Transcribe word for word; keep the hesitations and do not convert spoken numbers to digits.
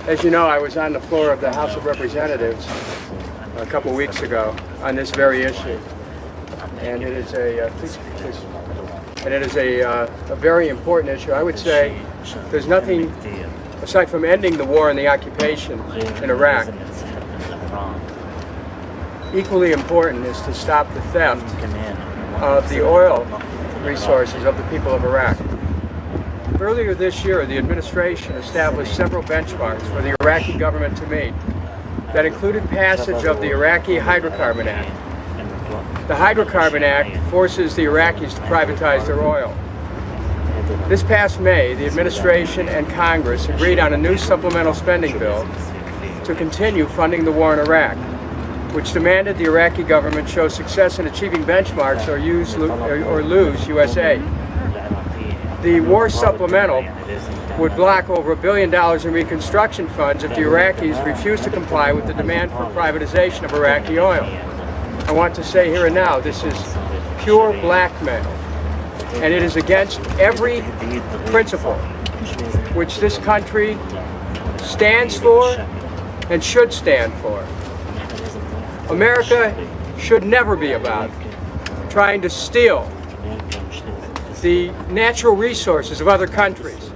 As you know, I was on the floor of the House of Representatives a couple weeks ago on this very issue, and it is a uh, please, please. and it is a, uh, a very important issue. I would say there's nothing aside from ending the war and the occupation in Iraq. Equally important is to stop the theft of the oil resources of the people of Iraq. Earlier this year, the administration established several benchmarks for the Iraqi government to meet that included passage of the Iraqi Hydrocarbon Act. The Hydrocarbon Act forces the Iraqis to privatize their oil. This past May, the administration and Congress agreed on a new supplemental spending bill to continue funding the war in Iraq, which demanded the Iraqi government show success in achieving benchmarks or, use, or lose U S aid. The war supplemental would block over a billion dollars in reconstruction funds if the Iraqis refuse to comply with the demand for privatization of Iraqi oil. I want to say here and now, this is pure blackmail, and it is against every principle which this country stands for and should stand for. America should never be about trying to steal the natural resources of other countries.